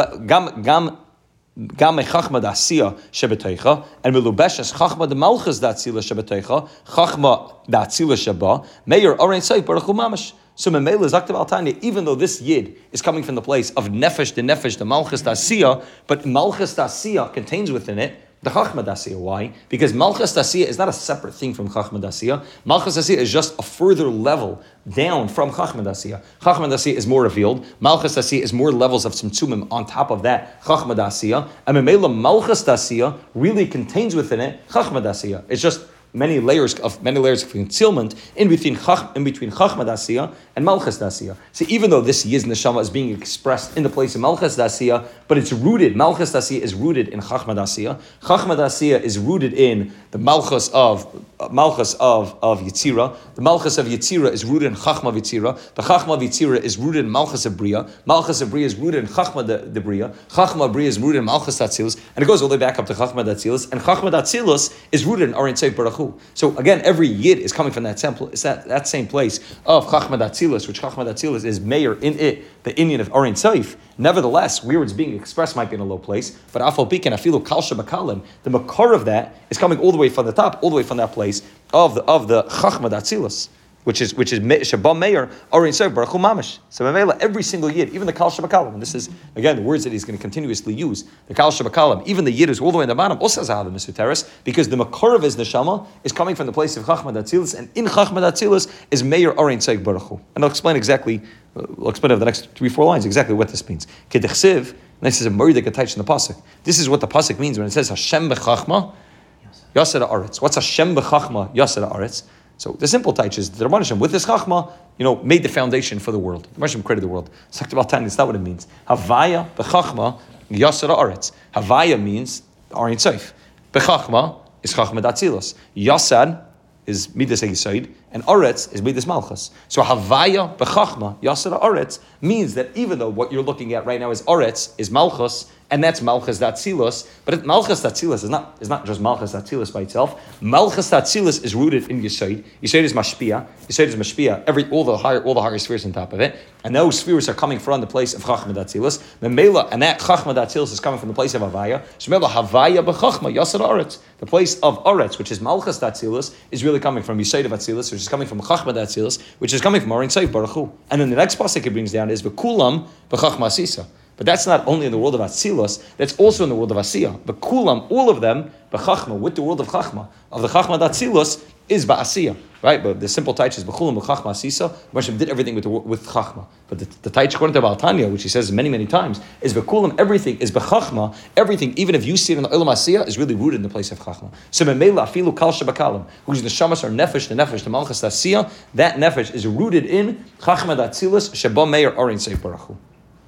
gam gam gam mechachma dasiya shebetoicha and melubeshes chachma de malchus datzila shebetoicha chachma datzila sheba meir orein say baruch mamash. So memela zaktav al tanya, even though this yid is coming from the place of nefesh de nefesh de malchus dasiya, but malchus dasiya contains within it the Chachma Dasiya. Why? Because Malchus Dasiya is not a separate thing from Chachma Dasiya. Malchus Dasiya is just a further level down from Chachma Dasiya. Chachma Dasiya is more revealed. Malchus Dasiya is more levels of Tzimtzumim on top of that Chachma Dasiya. And Memela Malchus Dasiya really contains within it Chachma Dasiya. It's just many layers of many layers of concealment in between chach, in between Chachma Dasiya and Malchus Dasiya. So even though this Yiz Neshama is being expressed in the place of Malchus Dasiya, but it's rooted, Malchus Dasiya is rooted in Chachma Dasiya. Chachma Dasiya is rooted in the Malchus of uh, Malchus of, of Yitzira. The Malchus of Yitzira is rooted in Chachma of Yitzira. The Chachma of Yitzira is rooted in Malchus of Bria. Malchus of Bria is rooted in Chachma de, de Bria. Chachma of Bria is rooted in Malchus Datzilus, and it goes all the way back up to Chachma Datzilus. And Chachma Datzilus is rooted in Orin Tzei Baruch Hu. So again, every yid is coming from that temple. It's that, that same place of Chachma Datzilus, which Chachma Datzilus is mayor in it, the Indian of Orin Tzei. Nevertheless, where it's being expressed might be in a low place, but afal pikin afilu kal shabakalim, the makar of that is coming all the way from the top, all the way from that place of the of the Chachma Datzilus, which is which is Shabbat Meir Orin Tzei Baruch Hu Mamash. So every single yid, even the Kal Shabakalim, and this is again the words that he's going to continuously use. The Kal Shabakalim, even the yid who's all the way in the bottom, also has a Hava Mesuteres, because the makar of his neshama is coming from the place of Chachma Datzilus, and in Chachma Datzilus is Meir Orin Tzei Baruch Hu. And I'll explain exactly. Uh, I'll explain over the next three four lines exactly what this means. Kedechsiv, and this is a murder attached in the pasuk. This is what the pasuk means when it says Hashem b'chachma Yasser ha'aretz. What's Hashem b'chachma Yasser ha'aretz? So the simple touch is the Rabban Hashem with this chachma, you know, made the foundation for the world. The Rabban Hashem created the world. It's not what it means. Havaya b'chachma Yasser ha'aretz. Havaya means Arin Tzei. B'chachma is chachma datzilus. Yasser is midas hayisaid, and aretz is midas malchus. So havaya b'chachma Yasser ha'aretz means that even though what you're looking at right now is aretz, is malchus, and that's Malchus Datzilus, but it, Malchus Datzilus is not is not just Malchus Datzilus by itself. Malchus Datzilus is rooted in Yesod. Yesod is Mashpia. Yesod is Mashpia. Every all the higher all the higher spheres on top of it, and those spheres are coming from the place of Chachma Datzilus. Memela, and that Chachma Datzilus is coming from the place of Havaya. So Memela Havaya b'Chachma Yasser Aretz. The place of Aretz, which is Malchus Datzilus, is really coming from Yesod of Datzilus, which is coming from Chachma Datzilus, which is coming from Orin Tzei Baruch Hu. And then the next pasuk it brings down is V'Kulam b'Chachma Asisa. But that's not only in the world of Atzilus, that's also in the world of Asiya. But Kulam, all of them, B'Chachma, with the world of Chachma, of the Chachma Atzilus, is Ba'asiya. Right? But the simple taich is B'Kulam, B'Chachma, Asisa. Hashem did everything with the, with Chachma. But the, the taich according to Baal Tanya, which he says many, many times, is B'Kulam, everything is B'Chachma, everything, even if you see it in the Olam Asiya, is really rooted in the place of Chachma. So Memela, Afilu Kal Shabakalim, who's the Shamas or Nefesh, the Nefesh, the Malchus Asiya, that Nefesh is rooted in Chachma Atzilus, Sheba Meir Orin Tzei Baruch Hu.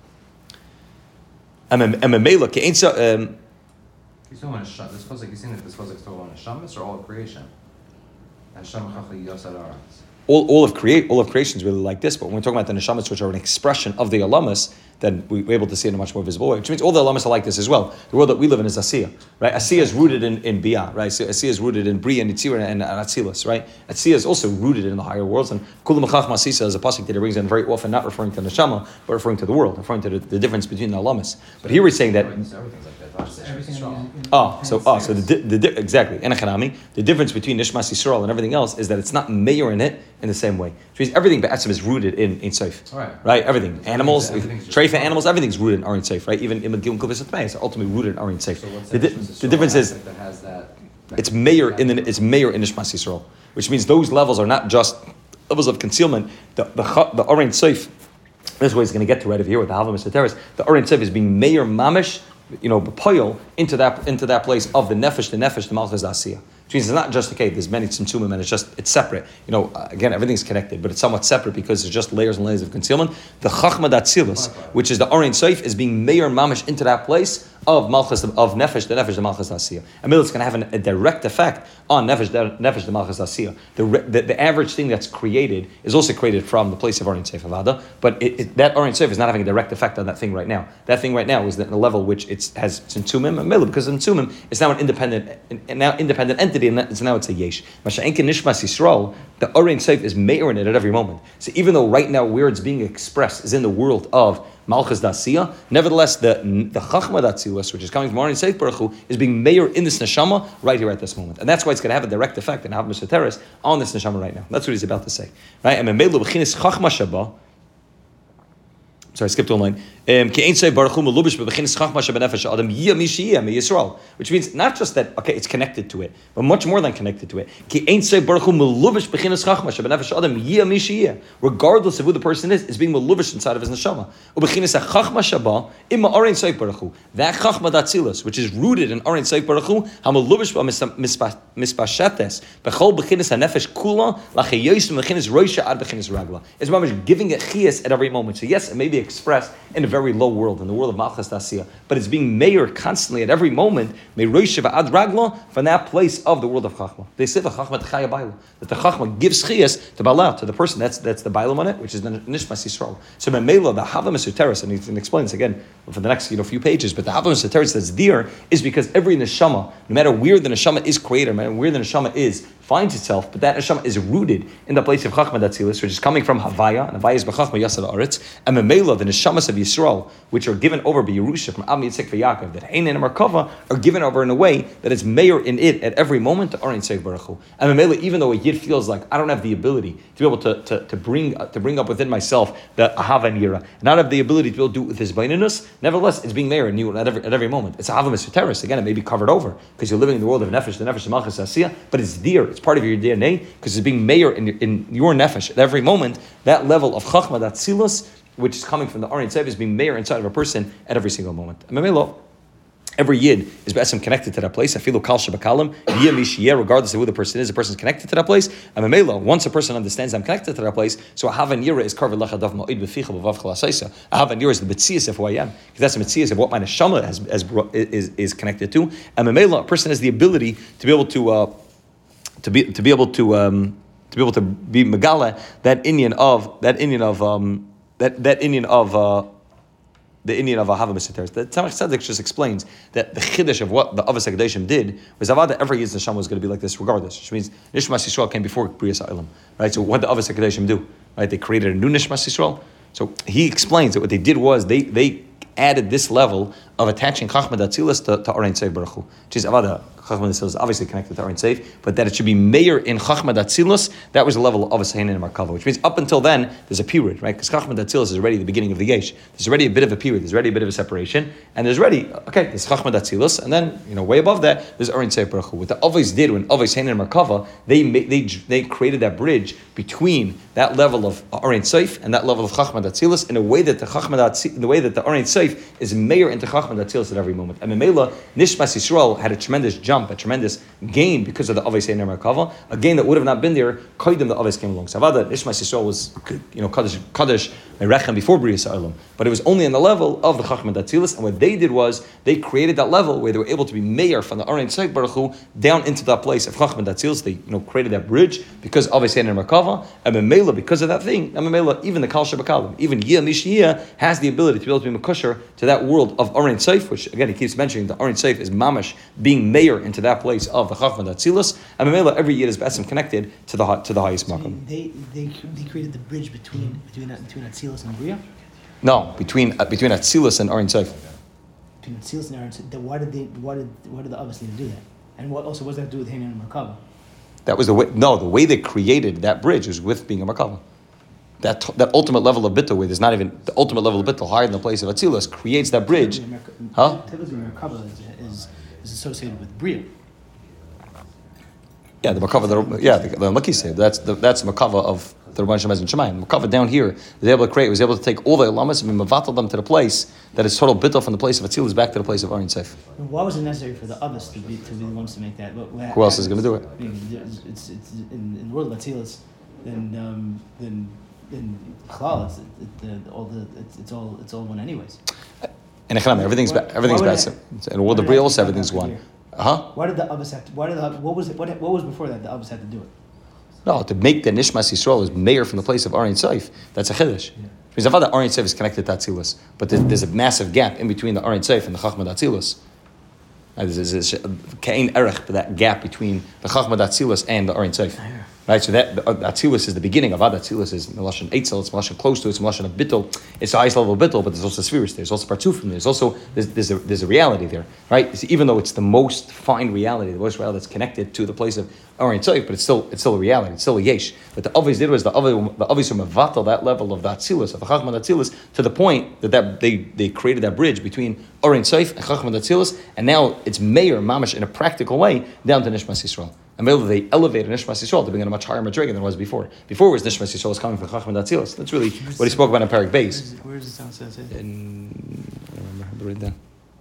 I'm a memela. He's talking about Hashem. This was like he's saying that this was like talking about Hashemis or all of creation. Hashem chachli yasar aretz. All, all of create, all of creation is really like this. But when we're talking about the neshamas, which are an expression of the alamas, then we're able to see it in a much more visible way. Which means all the alamas are like this as well. The world that we live in is Asiya, right? Asiya is rooted in, in Bia, right? So Asiya is rooted in Bria and Yitzira and, and Atzilus, right? Asiya is also rooted in the higher worlds. And Kulam Chachma Asisa is a pasuk that it brings in very often, not referring to neshama, but referring to the world, referring to the, the difference between the alamas. But here we're saying that. Everything's like that. So everything Strong. in- in- Oh, in so oh, so the, sense. di- the di- exactly Enochanami. The difference between Nishmas Yisrael and everything else is that it's not mayor in it in the same way. Which means everything Ba'atzim is rooted in Ein Sof. Right. Right. Everything. Animals, everything's just- treifa animals, everything's rooted in Arin Sof. Right. Even in Megillah Kuvis Atmei, it's ultimately rooted in Arin Sof. So what's The, the, di- difference the difference is that has that. it's mayor in the it's mayor in Nishmas Yisrael, which means those levels are not just levels of concealment. The the cha- the Arin Sof. This is what he's going to get to right over here with the Halva Mister The Arin Sof is being mayor mamish, you know, b'poil into that into that place of the nefesh, the nefesh, the malchus asiyah. Which means it's not just okay. There's many tzimtzumim, and it's just it's separate. You know, uh, again, everything's connected, but it's somewhat separate because there's just layers and layers of concealment. The chachma datzilus, which is the Arin Sof, is being mayor mamish into that place of malchus of nefesh, the nefesh, the malchus asiyah. And it's going to have an, a direct effect on nefesh, the nefesh, the malchus asiyah. The, the the average thing that's created is also created from the place of Arin Sof avada, but it, it, that Arin Sof is not having a direct effect on that thing right now. That thing right now is at the level which it's has tzimtzumim and milah, because tzimtzumim is now an independent, an, now independent entity, and it's now it's a yesh. Masha'enkin nishmas Yisrael, the Arin Sof is mayor in it at every moment. So even though right now where it's being expressed is in the world of Malchus Dasiya, nevertheless the the Chachma Datzilus, which is coming from Arin Sof Baruch Hu, is being mayor in this neshama right here at this moment, and that's why it's going to have a direct effect and have Mister on this neshama right now. That's what he's about to say, right? And Memelu b'chinis Chachma Shaba. Sorry, I skipped one line. Um, which means not just that, okay, it's connected to it, but much more than connected to it. Regardless of who the person is, it's being meluvish inside of his neshama. That chachma datzilus, which is rooted in Arin Sof Baruch Hu, hameluvish mispashetes bechol b'chinas hanefesh kula lachayosim b'chinas roisha ad b'chinas ragla. It's mamish giving it chiyas at every moment. So yes, it may be expressed in a very low world, in the world of Malchus Dasiya, but it's being mayor constantly at every moment, may roisha ad ragla, from that place of the world of chachma. They say the chachma t'chaya baila, that the chachma gives chiyas to bala, to the person that's that's the bailam on it, which is the nishmas Yisrael. So memela the hava mesuteres, and he can explain this again for the next you know few pages. But the hava mesuteres that's there is because every neshama, no matter where the neshama is created, no matter where the neshama is, finds itself, but that neshama is rooted in the place of chachma datzilus, which is coming from Havaya, and Havaya is b'chachma yasad aretz, and memela the neshamas of Yisrael, which are given over by Yerusha from Am Yitzchak v'Yaakov, that Hein and Merkava are given over in a way that is mayor in it at every moment to Arin Sof Baruch Hu. And memela, even though a yid feels like I don't have the ability to be able to, to, to bring uh, to bring up within myself the ahava and yira, and not have the ability to be able to do it with his baininus, nevertheless it's being mayor in you at every, at every moment. It's ahava mesuteres. Again, it may be covered over because you're living in the world of nefesh, the nefesh of malchus asiyah, but it's there. It's part of your D N A because it's being mayor in, in your nefesh at every moment. That level of chachma, that silus, which is coming from the Arin Sof, is being mayor inside of a person at every single moment. Every yid is b'esem connected to that place. I feel kal shabakalim yiyah, regardless of who the person is, the person is connected to that place. And memela, once a person understands I'm connected to that place, so a havan yira is covered lachadav ma'id b'ficha b'vav chalasaisa. A havan yira is the mitzias of who I am, because that's the mitzias of what my neshama has, has is is connected to. And memela, a person has the ability to be able to uh, to be to be able to um, to be able to be megala that Indian of that Indian of um, that that Indian of. Uh, the Indian of Ahava Mesuteres. The Tzemach Tzedek just explains that the chiddush of what the Avos HaKadoshim did was Avada every Yid's neshama was going to be like this regardless, which means Nishmas Yisrael came before B'riyas Ha'olam, right? So what the Avos HaKadoshim do, right? They created a new Nishmas Yisrael. So he explains that what they did was they they added this level of attaching Chachma Datzilus to, to Arin Sof Baruch Hu, which is Avada. Chachma Datzilus is obviously connected to Arin Sof, but that it should be mayor in Chachma Datzilus, that was the level of Avos Hainin and Merkava, which means up until then, there's a period, right? Because Chachma Datzilus is already the beginning of the Yesh. There's already a bit of a period, there's already a bit of a separation, and there's already, okay, there's Chachma Datzilus, and then, you know, way above that, there's Arin Sof Baruch Hu. What the Avos did when Avos Hainin and Merkava, they, they, they created that bridge between that level of Arin Sof and that level of Chachma Datzilus in a way that the Chachma Datzilus, in the way that the Arin Sof is mayor into Chachma Datzilus at every moment. And Memela, Nishmas Yisrael had a tremendous jump, a tremendous gain because of the Avos Hainin and Merkava, a gain that would have not been there, Koidim the Avos came along. Savada, Nishmas Yisrael was, you know, Kaddish, Kaddish, Merechem before B'riyas Ha'olam, but it was only on the level of the Chachma Datzilus, and what they did was, they created that level where they were able to be mayor from the Arin Sof Baruch Hu down into that place of Chachma Datzilus. They, you know, created that bridge because of Avos Hainin and Merkava, and Memela, because of that thing, and Memela, even the Kal Shabakalim, even Yiyah Mishiyah has the ability to be able to be Mekusher to that world of Arin Sof, which again he keeps mentioning the Arin Sof is mamash being mayor into that place of the Chachma Datzilus, and Memela every year is B'esem connected to the to the highest So makom. they, they they created the bridge between between between Atzilus and Bria. No, between uh, between Atzilus and Arin Sof. between the Tzilas and Aaron, then why did they? Why did why did the Avos need to do that? And what also what does that have to do with Hanan and Merkava? That was the way. No, the way they created that bridge was with being a Merkava. That that ultimate level of bittul, where there's not even the ultimate level of bittul higher than the place of Atzilus, creates that bridge. Huh? Typically, Merkava is, is is associated with Bria. Yeah, the Merkava. The, yeah, the, the Lucky said that's the that's the Merkava of the Rabban Shemaz and Shemayim. Merkava down here was able to create, was able to take all the Elamas and mevatel them to the place that is total bittul from the place of Atzilus back to the place of Arin Seif. Why was it necessary for the Avos to be to be the ones to make that? What, what Who else is going to do it? I mean, it's, it's, it's in, in the world of Atzilus, then um, then then Chalal, it's it, the, all the it's, it's all it's all one anyways. In Echanam, everything's ba- everything's bad. In the world of Bria, also everything's one. Huh? Why did the Avos have to? Why did the, what was it? What, what was before that? The Avos had to do it. No, to make the Nishmas Yisrael as mayor from the place of Arin Seif, that's a chiddush. Yeah. Because I thought that Arin Seif is connected to Atzilus, but there's, there's a massive gap in between the Arin Seif and the Chachma Atzilus. There's a Kain Erech, that gap between the Chachma Atzilus and the Arin Seif. Right, so that Atzilus is the beginning of Ad. Atzilus is Melashon Eitzel, it's Melashon close to it, it's Melashon of Bittul. It's the highest level of Bittul, but there's also spheres, there's also Partufim, there's also, there's, there's, a, there's a reality there, right? So even though it's the most fine reality, the most reality that's connected to the place of Arin Tzayif, but it's still it's still a reality, it's still a yesh. But the Avis did was the Avis the Avis mevatel that level of the Atzilus, of the Chachma Atzilus, to the point that, that they, they created that bridge between Arin Tzayif and Chachma Atzilus, and now it's mayor, mamash, in a practical way, down to Nishmas Yisrael. And they elevated Nishmas Yisrael to being in a much higher madriga than it was before. Before it was Nishmas Yisrael was coming from Chachma Atzilus. That's really what he spoke about in Parak Beis. Where does it sound says it? In, I don't remember, I read that.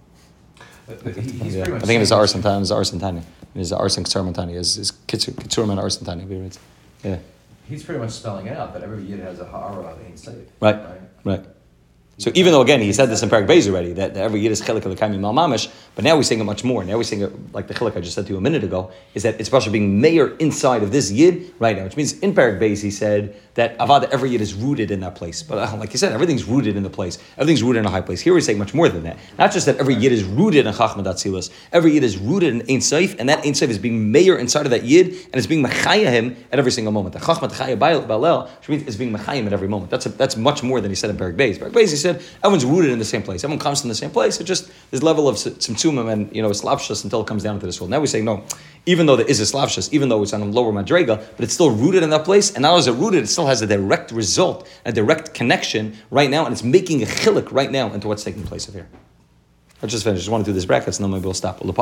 He's Yeah. pretty I much think it is saying- Arsan Tani. It's Arsan Tani. It is Arsan Ktsar Tani. Is is Kitsurman Arsan Tani? Yeah. He's pretty much spelling it out that every yid has a ha'ara of Ein Seif. Right. Right. So even though again he said this in Parak Beis already that, that every yid is chelik of the kaimim mal mamish, but now we're saying it much more. Now we're saying it like the chelik I just said to you a minute ago is that it's about being mayor inside of this yid right now, which means in Parak Beis he said that avad every yid is rooted in that place. But uh, like you said, everything's rooted in the place. Everything's rooted in a high place. Here we're saying much more than that. Not just that every yid is rooted in Chachma Atzilus. Every yid is rooted in Ein Seif, and that Ein Seif is being mayor inside of that yid, and it's being mechaya him at every single moment. The Chachma Chaya Balel, which means it's being mechayim at every moment. That's a, that's much more than he said in Parak Beis. Parak Beis he said everyone's rooted in the same place. Everyone comes from the same place. It just there's level of tzimtzumim and you know slapshus until it comes down to this world. Now we say no, even though there is a slapshus, even though it's on a lower madrega, but it's still rooted in that place. And now as it rooted, it still has a direct result, a direct connection right now, and it's making a chilik right now into what's taking place over here. I just finished. I just want to do this brackets, and then maybe we'll stop. The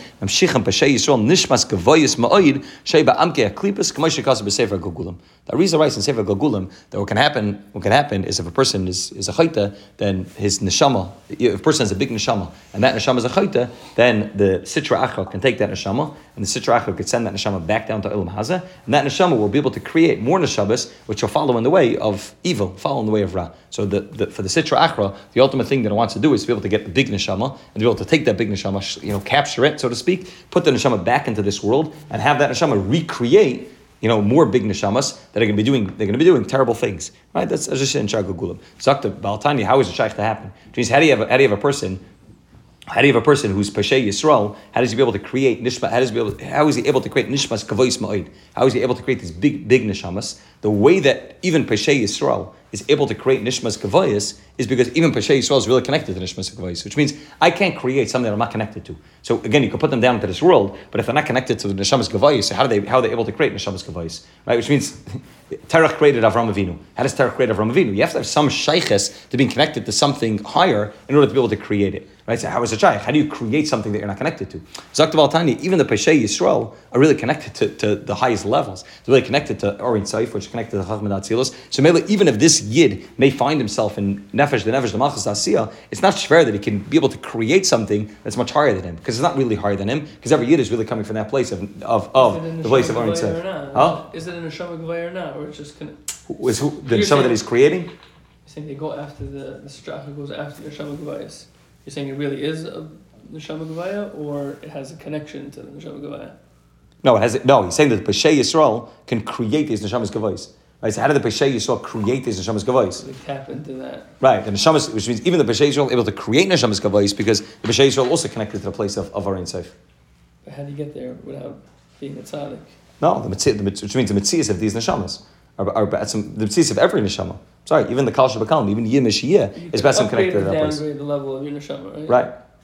Arizal writes in Sefer Gagulim that what can happen, what can happen is if a person is, is a chayta, then his neshama, if a person has a big neshama, and that neshama is a chayta, then the sitra achra can take that neshama, and the sitra achra could send that neshama back down to Olam Hazeh, and that neshama will be able to create more neshamas, which will follow in the way of evil, follow in the way of ra. So the, the, for the sitra achra, the ultimate thing that it wants to do is to be able to get the big neshama, and to be able to take that big neshama, you know, capture it, so to speak, put the neshama back into this world, and have that neshama recreate, you know, more big neshamas that are going to be doing, they're going to be doing terrible things, right? That's as I said in Shag Gulam. Zakta Baltani, how is it shaykh to happen? Which means, how do you have, a, how do you have a person, how do you have a person who's Peshay Yisrael? How does he be able to create nishma? How does he be able? To, how is he able to create nishmas kavois ma'id? How is he able to create these big, big neshamas? The way that even Peshay Yisrael is able to create nishmas kavois is because even Peshay Yisrael is really connected to nishmas kavois, which means I can't create something that I'm not connected to. So again, you can put them down into this world, but if they're not connected to the neshamas kavois, so how do they? How are they able to create neshamas kavois? Right, which means Terach created Avram Avinu. How does Terach create Avram Avinu? You have to have some shayches to being connected to something higher in order to be able to create it. Right? So how is a shaykh? How do you create something that you're not connected to? Zaktav al Tani, even the Peshay Yisrael are really connected to, to the highest levels. They're really connected to Orin Saif, which is connected to Chachma Atzilus. So maybe even if this yid may find himself in Nefesh, the Nefesh, the Malchus Asiyah, it's not fair that he can be able to create something that's much higher than him, because it's not really higher than him, because every yid is really coming from that place of of, of the place of Orin Saif. Huh? Is it in a Neshama Gevaya or not? Or it's just gonna... Is who the Neshama that he's creating? You're saying they go after the, the Strachah goes after the Neshama Gevayas. You're saying it really is a Neshama Gevaya, or it has a connection to the Neshama Gevaya? No, it has. No, he's saying that the Peshay Yisrael can create these neshamas gavais. Right. So how did the Peshay Yisrael create these neshamas gavais? They tap into that. Right. The neshamas, which means even the Peshay Yisrael able to create neshamas gavais because the Peshay Yisrael also connected to the place of of Arin Seif. But how do you get there without being a tzaddik? No, the mitzvah, which means the mitzvahs of these neshamas are, are, are some, the mitzvahs of every neshama. Sorry, even the Kal Shabbakalm, even Yim Mishiyah is better connected to that place. Downgrade the level of your neshama, right? Right.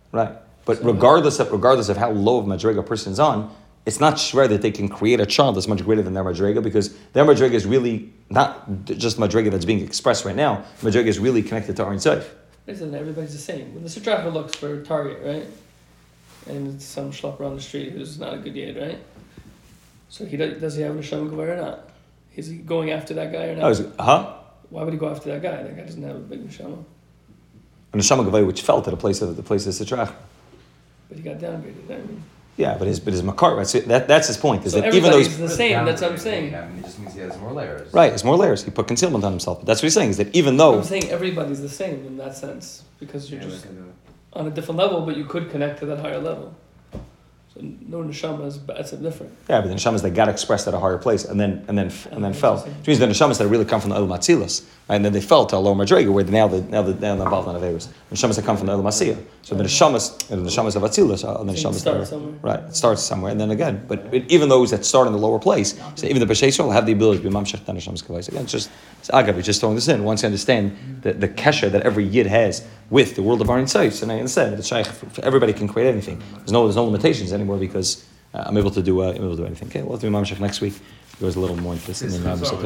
Right. But So- regardless of regardless of how low of madriga a person is on, it's not sure that they can create a child that's much greater than their madriga, because their madriga is really not just madriga that's being expressed right now. Madriga is really connected to Arin Seif. Listen, everybody's the same. When the Sitracha looks for a target, right? And it's some schlopper on the street who's not a good yid, right? So he does, does he have a neshama gevara or not? Is he going after that guy or not? I was, huh? Why would he go after that guy? That guy doesn't have a big neshama. And the Neshama Gavai, which fell to the place of the place of Sitrach. But he got downgraded. I mean, Yeah, but his but his makar, right? So that, that's his point. Is so that even though everybody's he's the same. That's what I'm saying. I mean, it just means he has more layers. right, it's more layers. He put concealment on himself. But that's what he's saying, is that even though I'm saying everybody's the same in that sense because you're Yeah, just we can do it. on a different level, but you could connect to that higher level. So no neshama is that's a different. yeah, but the neshamas that got expressed at a higher place and then and then and then Oh, fell. interesting. Which means the neshamas that really come from the Elam Atzilas, right? And then they fell to a lower madriga where now the now the now they're involved in Averis. The neshamas that come from the Elam Asiyah. So the neshamas and the neshamas of Atzilas are the So you neshamas start that are, somewhere. right. It starts somewhere and then again. But it, even those that start in the lower place, so even the B'shei Yisrael have the ability to be mamshech the neshamas kavais. Again, it's just it's agav. It's just throwing this in. Once you understand the the kesher that every yid has with the world of Arin Seif, and I understand that it's shaykh. Everybody can create anything. There's no there's no limitations anymore because. Uh, I'm able to do uh, I'm able to do anything. Okay, we'll have to do Mamshech next week. It goes a little more into this. And then, um, so